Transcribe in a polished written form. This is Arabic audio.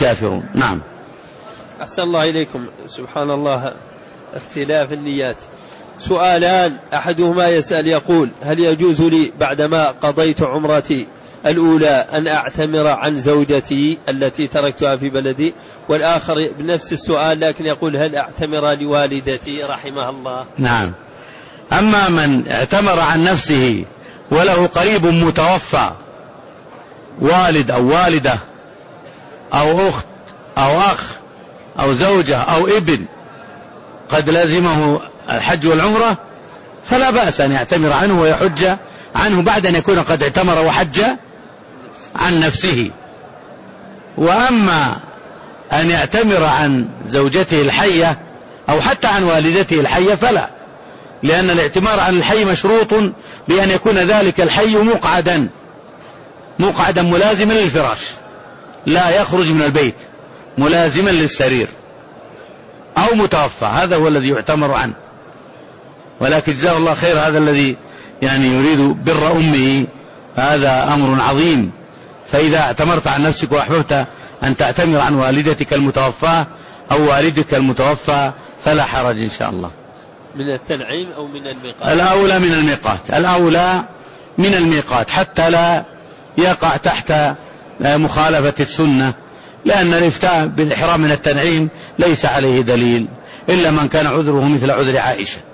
الكافرون. نعم. أحسن الله إليكم. سبحان الله، اختلاف النيات. سؤالان، أحدهما يسأل يقول: هل يجوز لي بعدما قضيت عمرتي الأولى أن أعتمر عن زوجتي التي تركتها في بلدي؟ والآخر بنفس السؤال لكن يقول: هل أعتمر لوالدتي رحمها الله؟ نعم. أما من اعتمر عن نفسه وله قريب متوفى، والد أو والدة أو أخت أو أخ أو زوجة أو ابن قد لازمه الحج والعمرة، فلا بأس أن يعتمر عنه ويحج عنه بعد أن يكون قد اعتمر وحج عن نفسه. وأما أن يعتمر عن زوجته الحية أو حتى عن والدته الحية فلا، لأن الاعتمار عن الحي مشروط بأن يكون ذلك الحي مقعدا ملازما للفراش، لا يخرج من البيت، ملازما للسرير، أو متوفى، هذا هو الذي يعتمر عنه. ولكن جزاه الله خير، هذا الذي يعني يريد بر أمه هذا أمر عظيم. فإذا اعتمرت عن نفسك وأحببت أن تعتمر عن والدتك المتوفى أو والدك المتوفى فلا حرج إن شاء الله. من التنعيم أو من الميقات؟ الأولى من الميقات، الأولى من الميقات حتى لا يقع تحت مخالفة السنة، لأن الإفتاء بالإحرام من التنعيم ليس عليه دليل إلا من كان عذره مثل عذر عائشة.